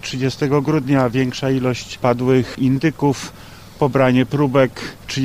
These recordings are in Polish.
30 grudnia większa ilość padłych indyków. Pobranie próbek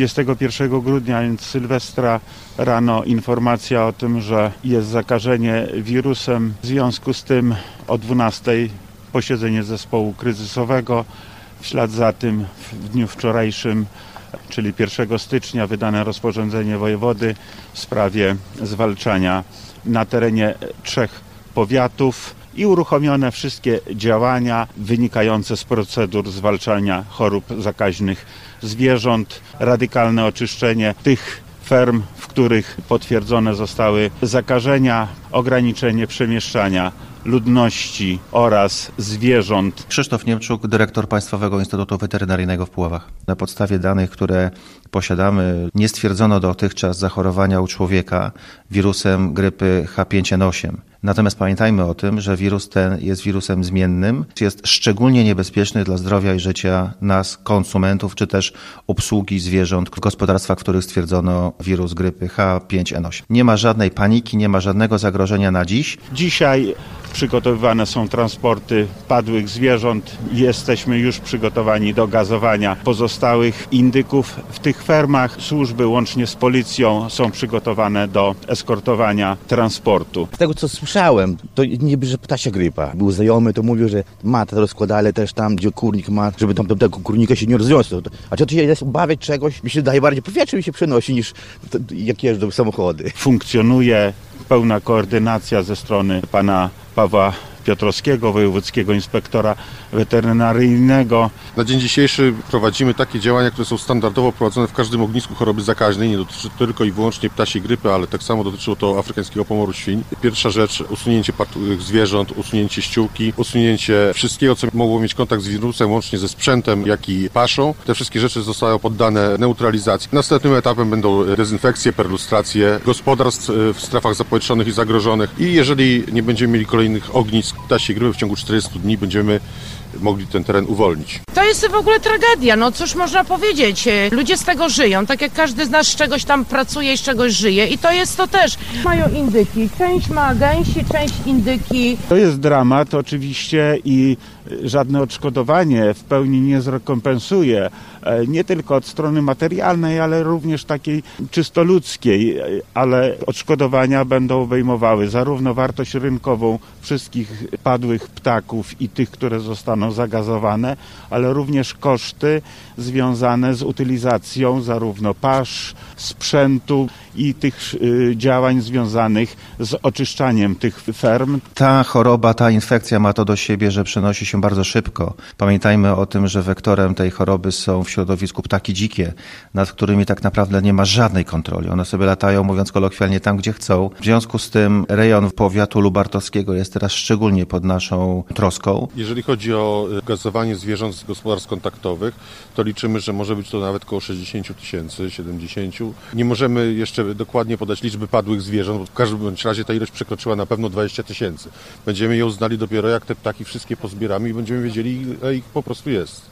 31 grudnia, więc Sylwestra rano informacja o tym, że jest zakażenie wirusem. W związku z tym o 12 posiedzenie zespołu kryzysowego. W ślad za tym w dniu wczorajszym, czyli 1 stycznia, wydane rozporządzenie wojewody w sprawie zwalczania na terenie 3 powiatów i uruchomione wszystkie działania wynikające z procedur zwalczania chorób zakaźnych zwierząt. Radykalne oczyszczenie tych ferm, w których potwierdzone zostały zakażenia, ograniczenie przemieszczania ludności oraz zwierząt. Krzysztof Niemczuk, dyrektor Państwowego Instytutu Weterynaryjnego w Puławach. Na podstawie danych, które posiadamy, nie stwierdzono dotychczas zachorowania u człowieka wirusem grypy H5N8. Natomiast pamiętajmy o tym, że wirus ten jest wirusem zmiennym, jest szczególnie niebezpieczny dla zdrowia i życia nas, konsumentów, czy też obsługi zwierząt w gospodarstwach, w których stwierdzono wirus grypy H5N8. Nie ma żadnej paniki, nie ma żadnego zagrożenia na dziś. Dzisiaj przygotowywane są transporty padłych zwierząt. Jesteśmy już przygotowani do gazowania pozostałych indyków w tych fermach. Służby łącznie z policją są przygotowane do eskortowania transportu. Z tego co słyszałem, to niby, że ptasia grypa. Był znajomy, to mówił, że ma to rozkładali też tam, gdzie kurnik ma, żeby tam tego kurnika się nie rozniosło. A czy to się jest obawiać czegoś? Mi się daje bardziej powietrze mi się przenosi niż jak jeżdżą samochody. Funkcjonuje pełna koordynacja ze strony pana Pawła Piotrowskiego, wojewódzkiego inspektora weterynaryjnego. Na dzień dzisiejszy prowadzimy takie działania, które są standardowo prowadzone w każdym ognisku choroby zakaźnej. Nie dotyczy to tylko i wyłącznie ptasiej grypy, ale tak samo dotyczyło to afrykańskiego pomoru świń. Pierwsza rzecz, usunięcie padłych zwierząt, usunięcie ściółki, usunięcie wszystkiego, co mogło mieć kontakt z wirusem, łącznie ze sprzętem, jak i paszą. Te wszystkie rzeczy zostały poddane neutralizacji. Następnym etapem będą dezynfekcje, perlustracje gospodarstw w strefach zapowietrzonych i zagrożonych. I jeżeli nie będziemy mieli kolejnych ognisk ptasiej grypy w ciągu 40 dni, będziemy mogli ten teren uwolnić. To jest w ogóle tragedia, no cóż można powiedzieć. Ludzie z tego żyją, tak jak każdy z nas z czegoś tam pracuje i z czegoś żyje i to jest to też. Mają indyki, część ma gęsi, część indyki. To jest dramat oczywiście i żadne odszkodowanie w pełni nie zrekompensuje, nie tylko od strony materialnej, ale również takiej czysto ludzkiej, ale odszkodowania będą obejmowały zarówno wartość rynkową wszystkich padłych ptaków i tych, które zostaną zagazowane, ale również koszty związane z utylizacją zarówno pasz, sprzętu i tych działań związanych z oczyszczaniem tych ferm. Ta choroba, ta infekcja ma to do siebie, że przenosi się bardzo szybko. Pamiętajmy o tym, że wektorem tej choroby są w środowisku ptaki dzikie, nad którymi tak naprawdę nie ma żadnej kontroli. One sobie latają, mówiąc kolokwialnie, tam gdzie chcą. W związku z tym rejon powiatu lubartowskiego jest teraz szczególnie pod naszą troską. Jeżeli chodzi o gazowanie zwierząt z gospodarstw kontaktowych, to liczymy, że może być to nawet około 60 000, 70 000. Nie możemy jeszcze dokładnie podać liczby padłych zwierząt, bo w każdym bądź razie ta ilość przekroczyła na pewno 20 000. Będziemy ją znali dopiero jak te ptaki wszystkie pozbieramy i będziemy wiedzieli, ile ich po prostu jest.